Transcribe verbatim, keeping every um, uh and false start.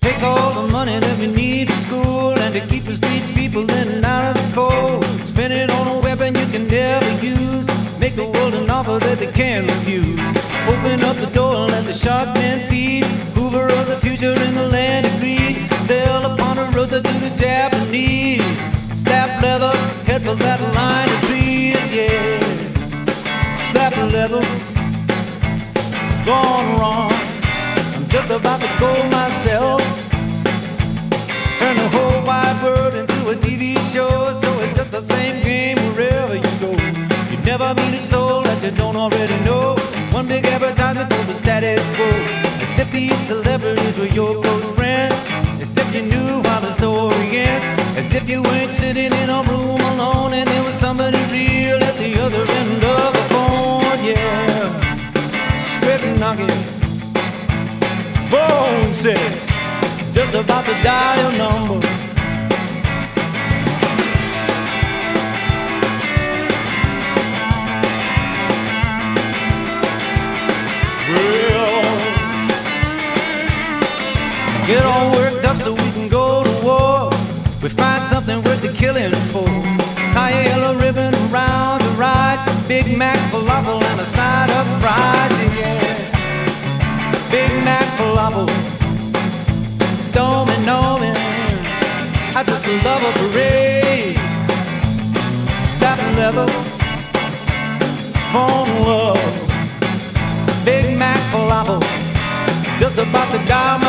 Take all the money that we need for school and to keep the street people in and out of the cold. Spend it on a weapon you can never use. Make the world an offer that they can't refuse. Open up the door and let the shark men feed. Hoover of the future in the land of greed. Sail upon a road to the Japanese. Slap leather, head for that line of trees, yeah. Slap leather, gone wrong. I'm just about to go myself. Turn the whole wide world into a T V show, so it's just the same game wherever you go. You never meet a soul that you don't already know. One big advertisement for the status quo. As if these celebrities were your close friends. As if you knew how the story ends. As if you weren't sitting in a room alone and there was somebody real at the other end of the phone, yeah. Script knocking, phone says, just about to dial your number. Well, get all worked up so we can go to war. We find something worth the killing for. Tie a yellow ribbon around the rides. Big Mac falafel and a side of fries, yeah. Big Mac falafel, storming, knowing. I just love a parade. Stop level, phone love. Big Mac falafel, just about to die